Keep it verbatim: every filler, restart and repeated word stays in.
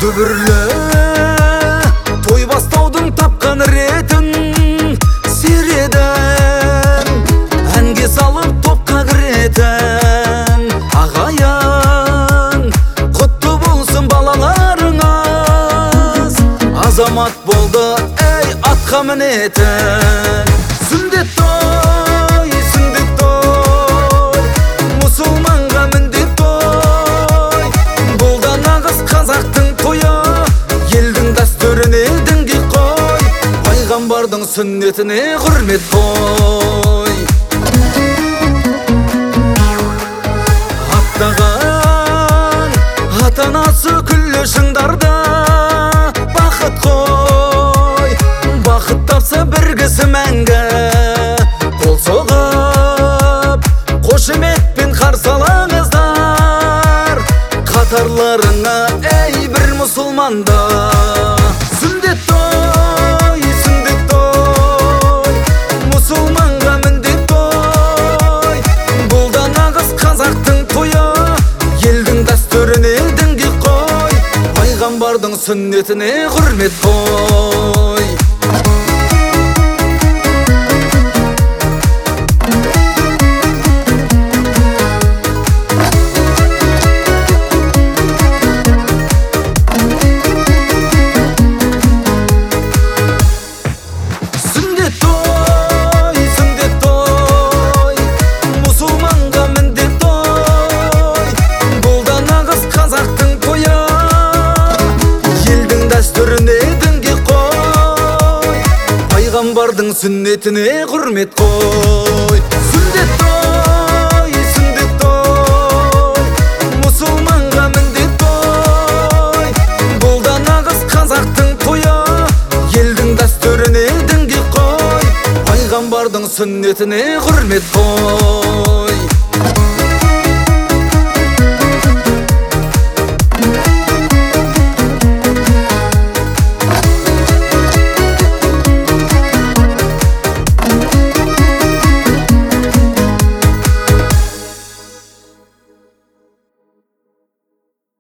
Дүбірлі той бастаудың тапқан ретін середен әнге салып топқа кіретін ағайын құтты болсын балаларыңыз азамат болды ей атқа мінетін сүндет той сүндет той мұсылманға міндет той бұл да нағыз қазақтың тойы елдің дәстүріне дінге қой пайғамбардың сүннетіне құрмет қой аттаған ата-анасы күллі шыңдарда бақыт қой бақыт тапса бір кісі мәңгі қол соғып қошеметпен қарсы алыңыздар қатарларыңа ей бір мұсылманда сүндет той сүндет той мұсылманға міндет той бұл да нағыз қазақтың тойы елдің дәстүріне дінге қой пайғамбардың сүннетіне құрмет қой пайғамбардың сүннетіне құрмет қой сүндет той сүндет той мұсылманға міндет той бұл да нағыз қазақтың тойы елдің дәстүріне дінге қой пайғамбардың сүннетіне құрмет қой